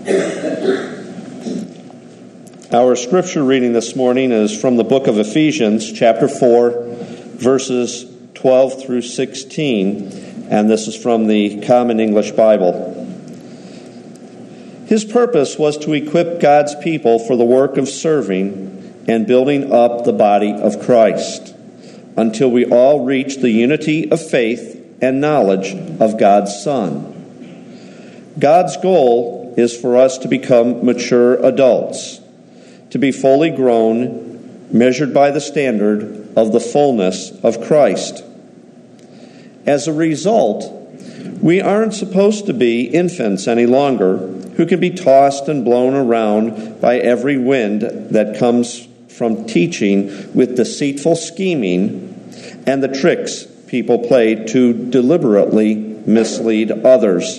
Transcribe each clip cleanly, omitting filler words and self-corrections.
Our scripture reading this morning is from the book of Ephesians, chapter 4, verses 12 through 16, and this is from the Common English Bible. His purpose was to equip God's people for the work of serving and building up the body of Christ, until we all reach the unity of faith and knowledge of God's Son. God's goal is for us to become mature adults, to be fully grown, measured by the standard of the fullness of Christ. As a result, we aren't supposed to be infants any longer who can be tossed and blown around by every wind that comes from teaching with deceitful scheming and the tricks people play to deliberately mislead others.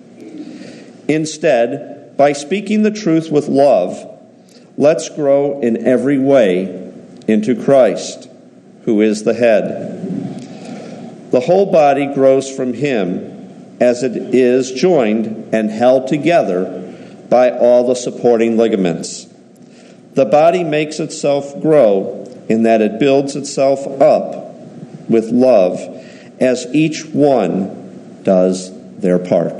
Instead, by speaking the truth with love, let's grow in every way into Christ, who is the head. The whole body grows from Him as it is joined and held together by all the supporting ligaments. The body makes itself grow in that it builds itself up with love as each one does their part.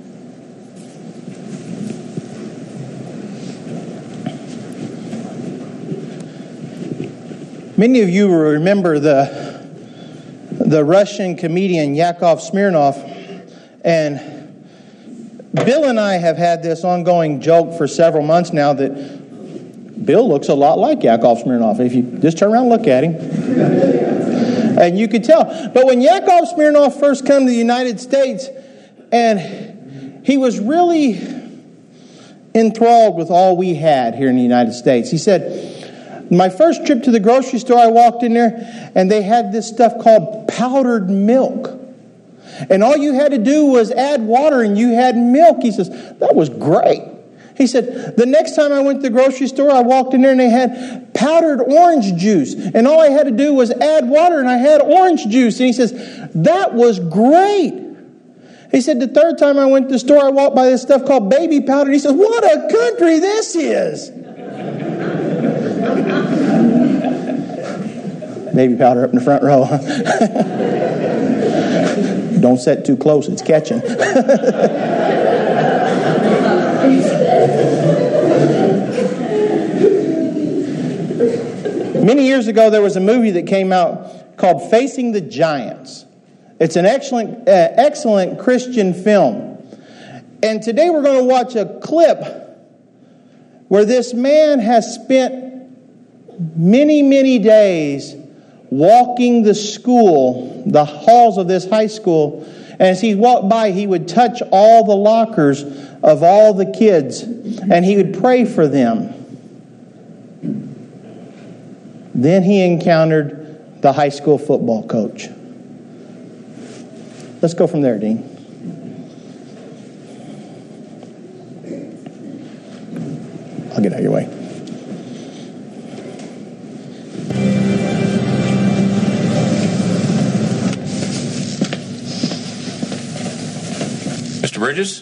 Many of you will remember the Russian comedian Yakov Smirnoff, and Bill and I have had this ongoing joke for several months now that Bill looks a lot like Yakov Smirnoff. If you just turn around and look at him, and you could tell. But when Yakov Smirnoff first came to the United States, and he was really enthralled with all we had here in the United States, he said, my first trip to the grocery store, I walked in there, and they had this stuff called powdered milk. And all you had to do was add water, and you had milk. He says, that was great. He said, the next time I went to the grocery store, I walked in there, and they had powdered orange juice. And all I had to do was add water, and I had orange juice. And he says, that was great. He said, the third time I went to the store, I walked by this stuff called baby powder. And he says, what a country this is. Baby powder up in the front row. Don't sit too close, it's catching. Many years ago, there was a movie that came out called Facing the Giants. It's an excellent Christian film. And today we're going to watch a clip where this man has spent many, many days walking the school, the halls of this high school, and as he walked by, he would touch all the lockers of all the kids, and he would pray for them. Then he encountered the high school football coach. Let's go from there, Dean. I'll get out of your way. Mr. Bridges?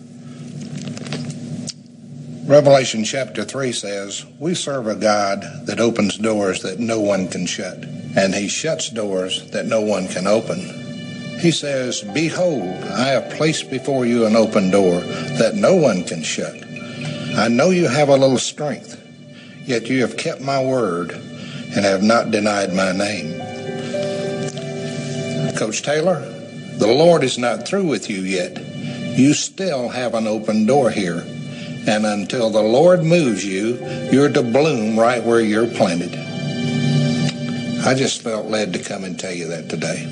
Revelation chapter 3 says, we serve a God that opens doors that no one can shut, and He shuts doors that no one can open. He says, behold, I have placed before you an open door that no one can shut. I know you have a little strength, yet you have kept my word and have not denied my name. Coach Taylor, the Lord is not through with you yet. You still have an open door here. And until the Lord moves you, you're to bloom right where you're planted. I just felt led to come and tell you that today.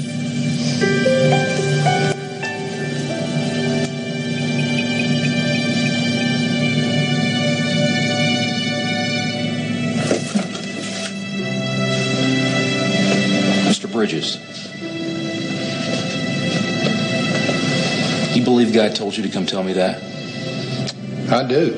Mr. Bridges, you believe God told you to come tell me that? I do.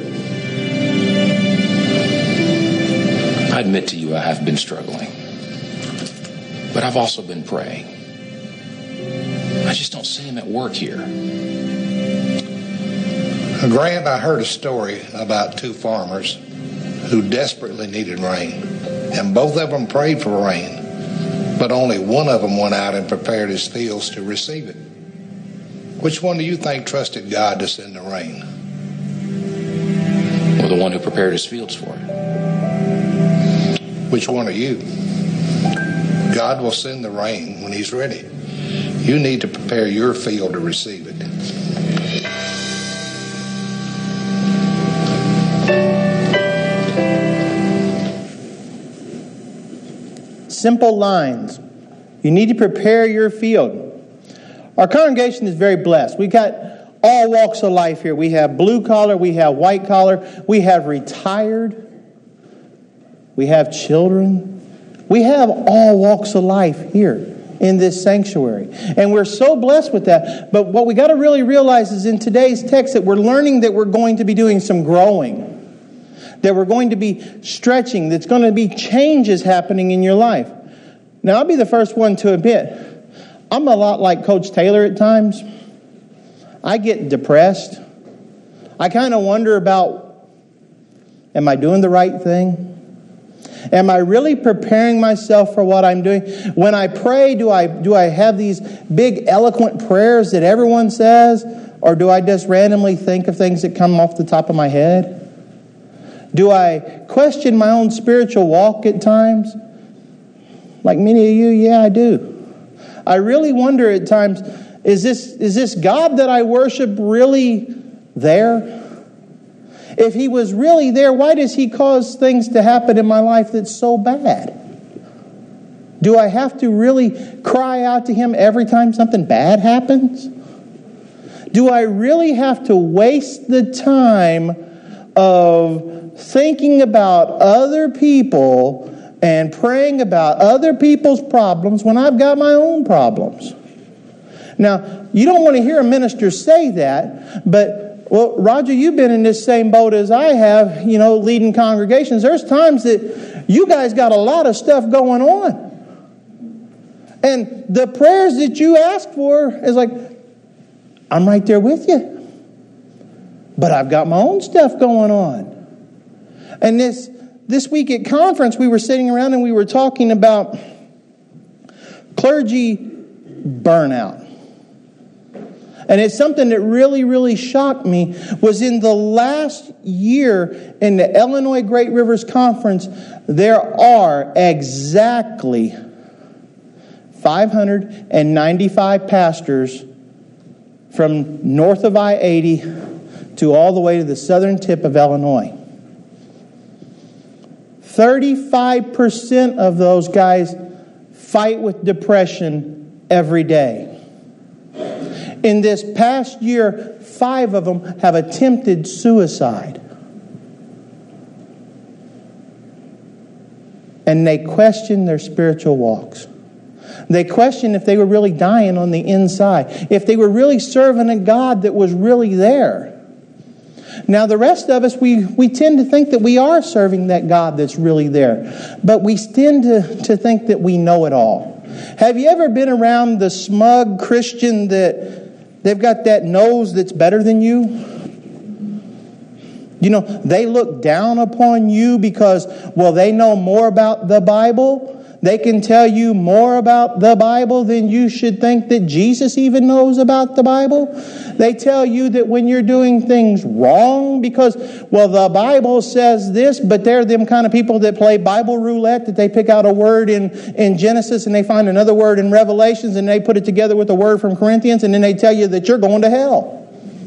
I admit to you I have been struggling. But I've also been praying. I just don't see Him at work here. Grant, I heard a story about two farmers who desperately needed rain, and both of them prayed for rain, but only one of them went out and prepared his fields to receive it. Which one do you think trusted God to send the rain? Well, the one who prepared his fields for it. Which one are you? God will send the rain when he's ready. You need to prepare your field to receive it. Simple lines. You need to prepare your field. Our congregation is very blessed. We got all walks of life here. We have blue collar, we have white collar, we have retired, we have children. We have all walks of life here in this sanctuary. And we're so blessed with that. But what we got to really realize is in today's text that we're learning that we're going to be doing some growing. That we're going to be stretching. That's going to be changes happening in your life. Now, I'll be the first one to admit, I'm a lot like Coach Taylor at times. I get depressed. I kind of wonder about, am I doing the right thing? Am I really preparing myself for what I'm doing? When I pray, do I have these big eloquent prayers that everyone says? Or do I just randomly think of things that come off the top of my head? Do I question my own spiritual walk at times? Like many of you, yeah, I do. I really wonder at times, is this God that I worship really there? If he was really there, why does he cause things to happen in my life that's so bad? Do I have to really cry out to him every time something bad happens? Do I really have to waste the time of thinking about other people and praying about other people's problems when I've got my own problems? Now, you don't want to hear a minister say that, but well, Roger, you've been in this same boat as I have, leading congregations. There's times that you guys got a lot of stuff going on. And the prayers that you ask for is like, I'm right there with you. But I've got my own stuff going on. And this week at conference, we were sitting around and we were talking about clergy burnout. And it's something that really, really shocked me was in the last year in the Illinois Great Rivers Conference, there are exactly 595 pastors from north of I-80 to all the way to the southern tip of Illinois. 35% of those guys fight with depression every day. In this past year, 5 of them have attempted suicide. And they question their spiritual walks. They question if they were really dying on the inside. If they were really serving a God that was really there. Now, the rest of us, we tend to think that we are serving that God that's really there. But we tend to think that we know it all. Have you ever been around the smug Christian that they've got that nose that's better than you? They look down upon you because, they know more about the Bible. They can tell you more about the Bible than you should think that Jesus even knows about the Bible. They tell you that when you're doing things wrong because, the Bible says this, but they're them kind of people that play Bible roulette, that they pick out a word in Genesis and they find another word in Revelations and they put it together with a word from Corinthians and then they tell you that you're going to hell.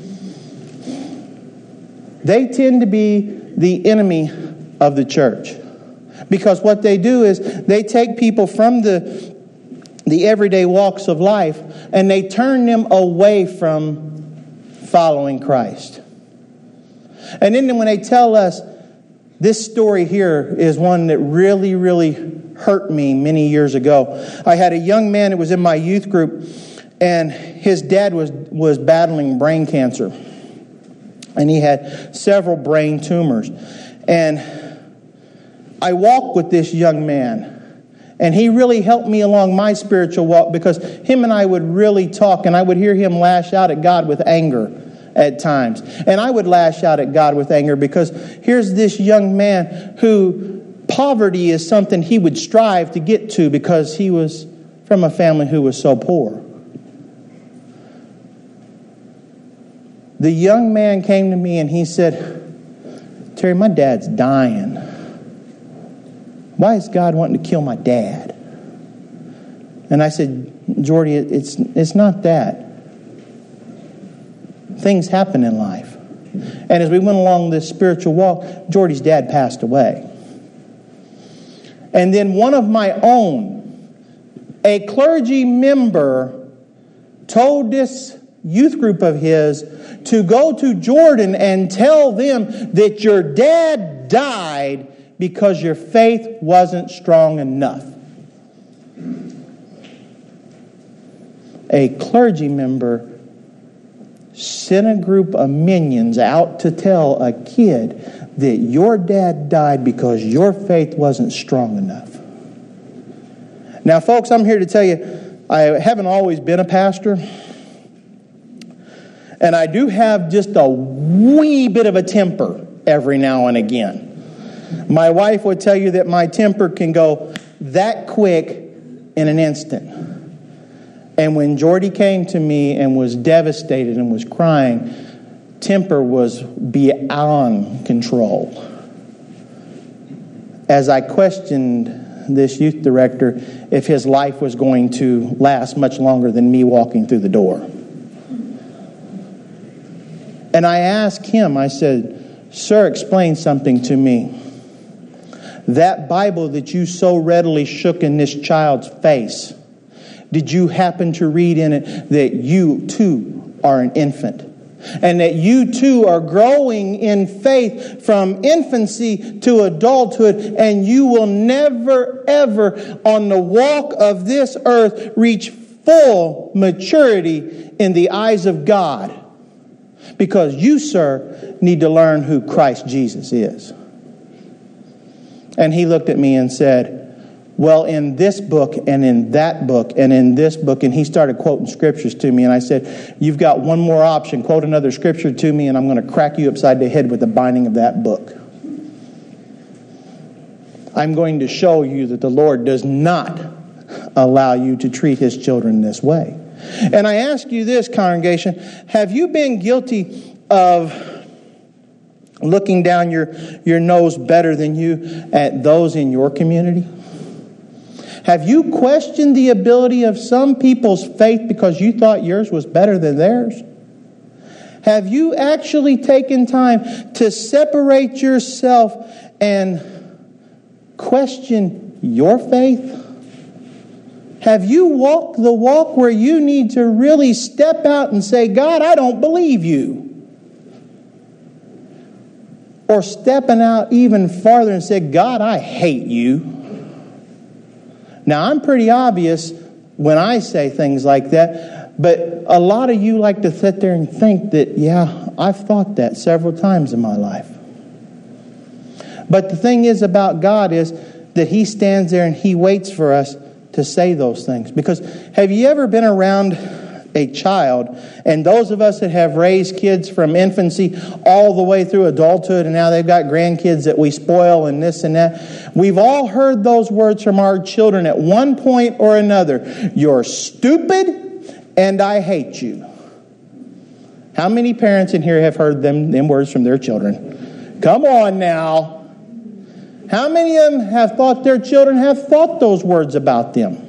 They tend to be the enemy of the church. Because what they do is they take people from the everyday walks of life and they turn them away from following Christ. And then when they tell us, this story here is one that really, really hurt me many years ago. I had a young man that was in my youth group and his dad was battling brain cancer. And he had several brain tumors. And I walked with this young man, and he really helped me along my spiritual walk because him and I would really talk, and I would hear him lash out at God with anger at times. And I would lash out at God with anger because here's this young man who poverty is something he would strive to get to because he was from a family who was so poor. The young man came to me and he said, Terry, my dad's dying. Why is God wanting to kill my dad? And I said, Jordy, it's not that. Things happen in life. And as we went along this spiritual walk, Jordy's dad passed away. And then one of my own, a clergy member, told this youth group of his to go to Jordan and tell them that your dad died because your faith wasn't strong enough. A clergy member sent a group of minions out to tell a kid that your dad died because your faith wasn't strong enough. Now, folks, I'm here to tell you, I haven't always been a pastor. And I do have just a wee bit of a temper every now and again. My wife would tell you that my temper can go that quick in an instant. And when Jordy came to me and was devastated and was crying, temper was beyond control. As I questioned this youth director if his life was going to last much longer than me walking through the door. And I asked him, I said, Sir, explain something to me. That Bible that you so readily shook in this child's face, did you happen to read in it that you too are an infant? And that you too are growing in faith from infancy to adulthood, and you will never ever on the walk of this earth reach full maturity in the eyes of God. Because you, sir, need to learn who Christ Jesus is. And he looked at me and said, well, in this book and in that book and in this book, and he started quoting scriptures to me, and I said, you've got one more option. Quote another scripture to me, and I'm going to crack you upside the head with the binding of that book. I'm going to show you that the Lord does not allow you to treat his children this way. And I ask you this, congregation, have you been guilty of looking down your nose better than you at those in your community? Have you questioned the ability of some people's faith because you thought yours was better than theirs? Have you actually taken time to separate yourself and question your faith? Have you walked the walk where you need to really step out and say, God, I don't believe you? Or stepping out even farther and say, God, I hate you. Now, I'm pretty obvious when I say things like that, but a lot of you like to sit there and think that, yeah, I've thought that several times in my life. But the thing is about God is that he stands there and he waits for us to say those things. Because have you ever been around a child, and those of us that have raised kids from infancy all the way through adulthood, and now they've got grandkids that we spoil and this and that, we've all heard those words from our children at one point or another. You're stupid and I hate you. How many parents in here have heard them words from their children? Come on now. How many of them have thought their children have thought those words about them?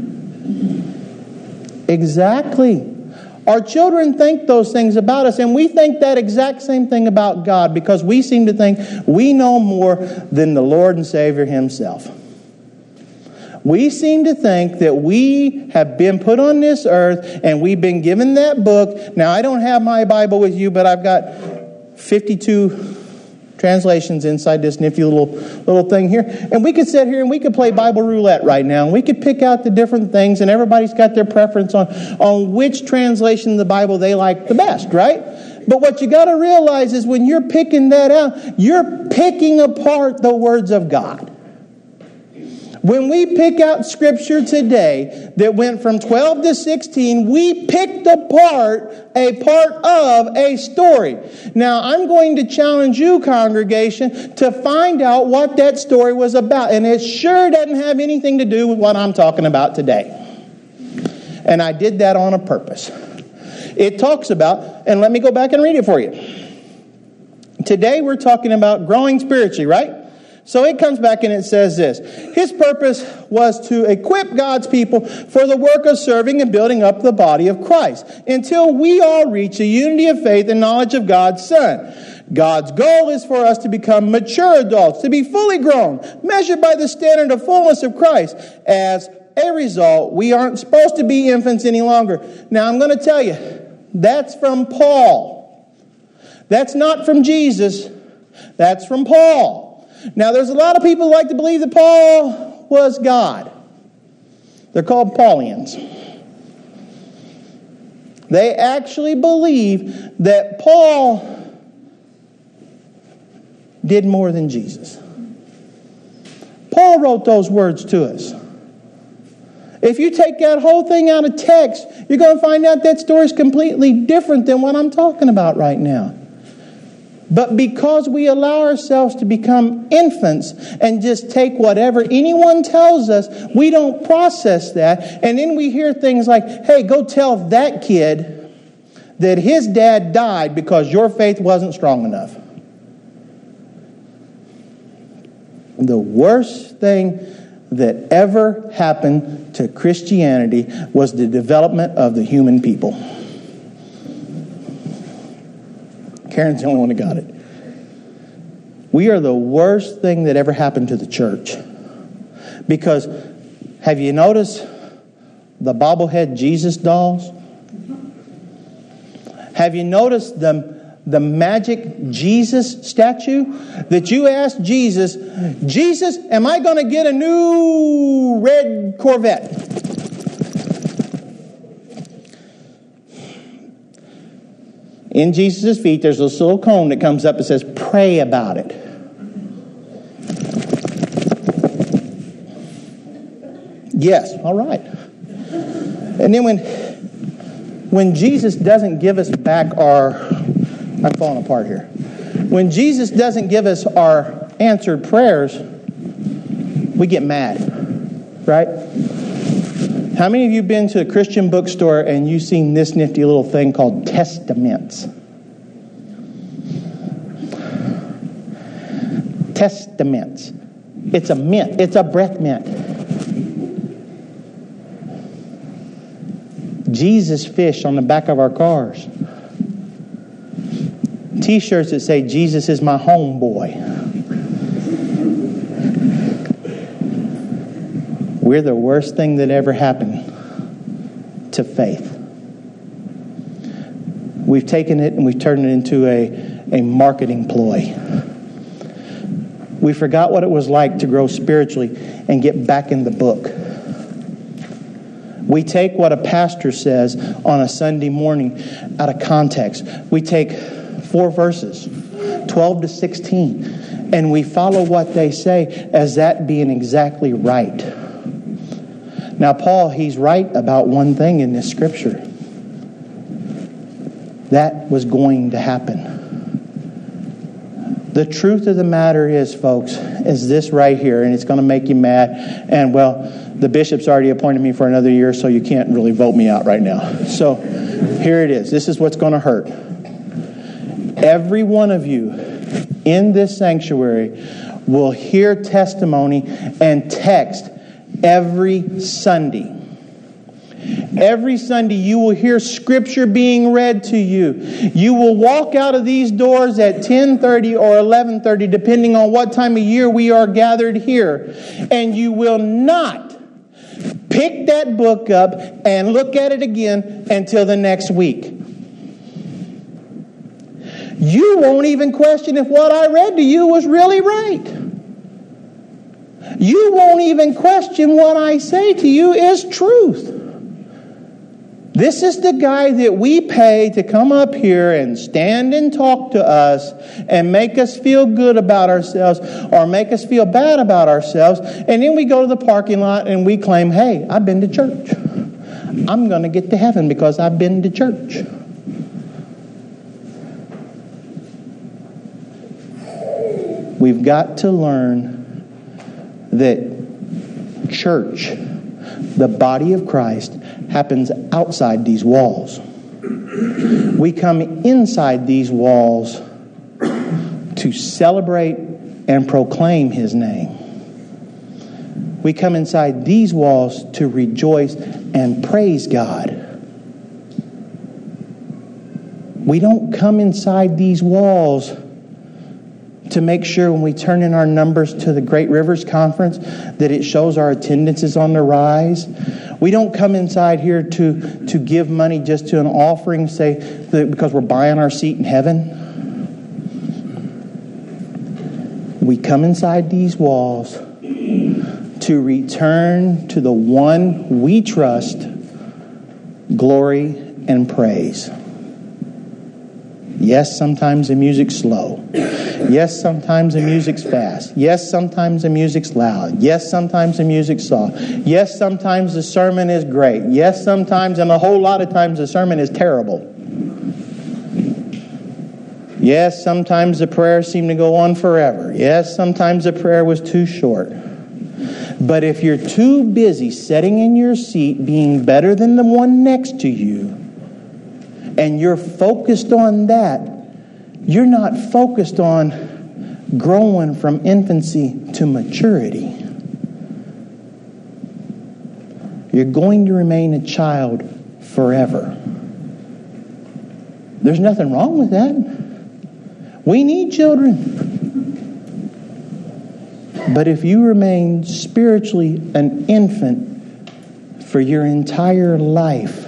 Exactly. Our children think those things about us, and we think that exact same thing about God because we seem to think we know more than the Lord and Savior himself. We seem to think that we have been put on this earth and we've been given that book. Now, I don't have my Bible with you, but I've got 52 translations inside this nifty little thing here. And we could sit here and we could play Bible roulette right now. And we could pick out the different things, and everybody's got their preference on which translation of the Bible they like the best, right? But what you got to realize is when you're picking that out, you're picking apart the words of God. When we pick out Scripture today that went from 12 to 16, we picked apart a part of a story. Now, I'm going to challenge you, congregation, to find out what that story was about. And it sure doesn't have anything to do with what I'm talking about today. And I did that on a purpose. It talks about, and let me go back and read it for you. Today we're talking about growing spiritually, right? So it comes back and it says this. His purpose was to equip God's people for the work of serving and building up the body of Christ until we all reach the unity of faith and knowledge of God's Son. God's goal is for us to become mature adults, to be fully grown, measured by the standard of fullness of Christ. As a result, we aren't supposed to be infants any longer. Now, I'm going to tell you, that's from Paul. That's not from Jesus. That's from Paul. Now, there's a lot of people who like to believe that Paul was God. They're called Paulians. They actually believe that Paul did more than Jesus. Paul wrote those words to us. If you take that whole thing out of text, you're going to find out that story is completely different than what I'm talking about right now. But because we allow ourselves to become infants and just take whatever anyone tells us, we don't process that. And then we hear things like, hey, go tell that kid that his dad died because your faith wasn't strong enough. The worst thing that ever happened to Christianity was the development of the human people. Karen's the only one who got it. We are the worst thing that ever happened to the church. Because, have you noticed the bobblehead Jesus dolls? Have you noticed the magic Jesus statue? That you ask Jesus, Jesus, am I going to get a new red Corvette? In Jesus' feet, there's this little cone that comes up and says, pray about it. Yes, all right. And then when Jesus doesn't give us back I'm falling apart here. When Jesus doesn't give us our answered prayers, we get mad, right? How many of you been to a Christian bookstore and you've seen this nifty little thing called Testaments? Testaments. It's a mint. It's a breath mint. Jesus fish on the back of our cars. T-shirts that say, Jesus is my homeboy. We're the worst thing that ever happened to faith. We've taken it and we've turned it into a marketing ploy. We forgot what it was like to grow spiritually and get back in the book. We take what a pastor says on a Sunday morning out of context. We take 4 verses, 12 to 16, and we follow what they say as that being exactly right. Now, Paul, he's right about one thing in this scripture. That was going to happen. The truth of the matter is, folks, is this right here, and it's going to make you mad. And, well, the bishop's already appointed me for another year, so you can't really vote me out right now. So, here it is. This is what's going to hurt. Every one of you in this sanctuary will hear testimony and text every Sunday. Every Sunday you will hear Scripture being read to you. You will walk out of these doors at 10:30 or 11:30, depending on what time of year we are gathered here. And you will not pick that book up and look at it again until the next week. You won't even question if what I read to you was really right. You won't even question what I say to you is truth. This is the guy that we pay to come up here and stand and talk to us and make us feel good about ourselves or make us feel bad about ourselves. And then we go to the parking lot and we claim, hey, I've been to church. I'm going to get to heaven because I've been to church. We've got to learn that church, the body of Christ, happens outside these walls. We come inside these walls to celebrate and proclaim His name. We come inside these walls to rejoice and praise God. We don't come inside these walls to make sure when we turn in our numbers to the Great Rivers Conference that it shows our attendance is on the rise. We don't come inside here to give money just to an offering, say, because we're buying our seat in heaven. We come inside these walls to return to the one we trust, glory and praise. Yes, sometimes the music's slow. Yes, sometimes the music's fast. Yes, sometimes the music's loud. Yes, sometimes the music's soft. Yes, sometimes the sermon is great. Yes, sometimes, and a whole lot of times, the sermon is terrible. Yes, sometimes the prayers seem to go on forever. Yes, sometimes the prayer was too short. But if you're too busy sitting in your seat being better than the one next to you, and you're focused on that, you're not focused on growing from infancy to maturity. You're going to remain a child forever. There's nothing wrong with that. We need children. But if you remain spiritually an infant for your entire life,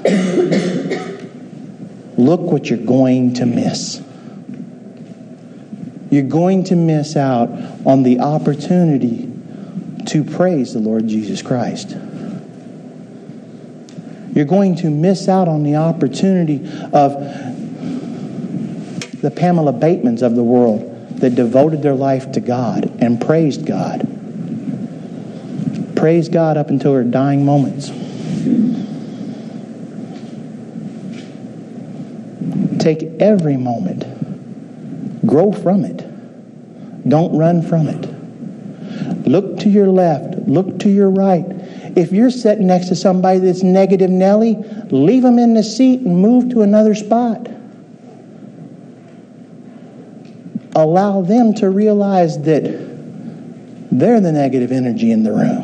look what you're going to miss. You're going to miss out on the opportunity to praise the Lord Jesus Christ. You're going to miss out on the opportunity of the Pamela Batemans of the world that devoted their life to God and praised God. Praised God up until their dying moments. Take every moment. Grow from it. Don't run from it. Look to your left. Look to your right. If you're sitting next to somebody that's negative Nelly, leave them in the seat and move to another spot. Allow them to realize that they're the negative energy in the room.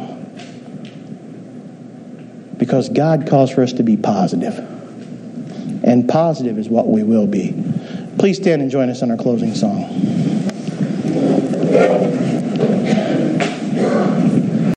Because God calls for us to be positive. And positive is what we will be. Please stand and join us in our closing song.